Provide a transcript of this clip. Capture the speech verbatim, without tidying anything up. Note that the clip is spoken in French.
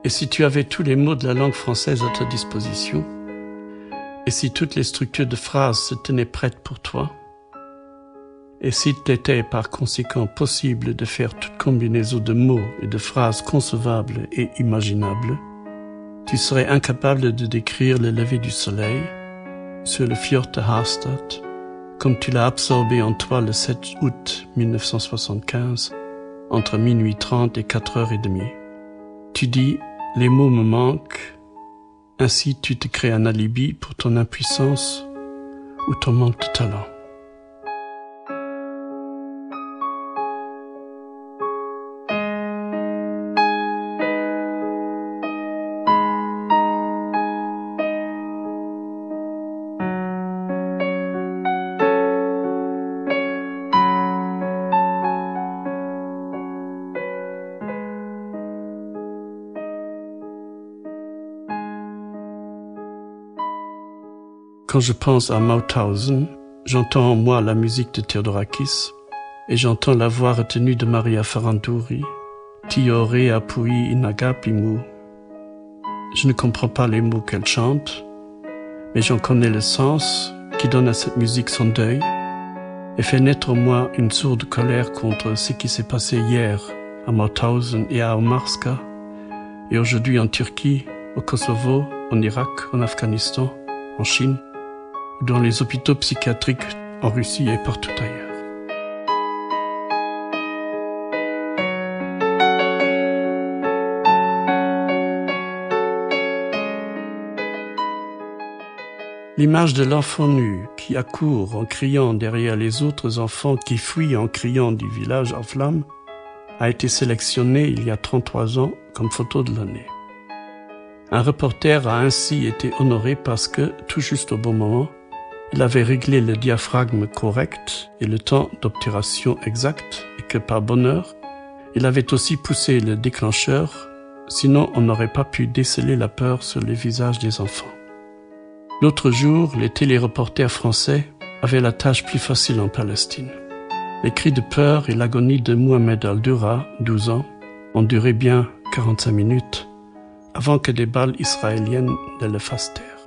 Et si tu avais tous les mots de la langue française à ta disposition, et si toutes les structures de phrases se tenaient prêtes pour toi, et s'il t'était par conséquent possible de faire toute combinaison de mots et de phrases concevables et imaginables, tu serais incapable de décrire le lever du soleil sur le fjord de Harstad, comme tu l'as absorbé en toi le sept août mille neuf cent soixante-quinze, entre minuit trente et quatre heures trente. Tu dis « les mots me manquent », ainsi tu te crées un alibi pour ton impuissance ou ton manque de talent. Quand je pense à Mauthausen, j'entends en moi la musique de Theodorakis et j'entends la voix retenue de Maria Ferranturi, Tiore apui in agapimu. Je ne comprends pas les mots qu'elle chante, mais j'en connais le sens qui donne à cette musique son deuil et fait naître en moi une sourde colère contre ce qui s'est passé hier à Mauthausen et à Omarska et aujourd'hui en Turquie, au Kosovo, en Irak, en Afghanistan, en Chine, dans les hôpitaux psychiatriques en Russie et partout ailleurs. L'image de l'enfant nu qui accourt en criant derrière les autres enfants qui fuient en criant du village en flammes a été sélectionnée il y a trente-trois ans comme photo de l'année. Un reporter a ainsi été honoré parce que, tout juste au bon moment, il avait réglé le diaphragme correct et le temps d'obturation exact et que par bonheur, il avait aussi poussé le déclencheur, sinon on n'aurait pas pu déceler la peur sur les visages des enfants. L'autre jour, les téléreporters français avaient la tâche plus facile en Palestine. Les cris de peur et l'agonie de Mohamed Al-Dura, douze ans, ont duré bien quarante-cinq minutes avant que des balles israéliennes ne le fassent taire.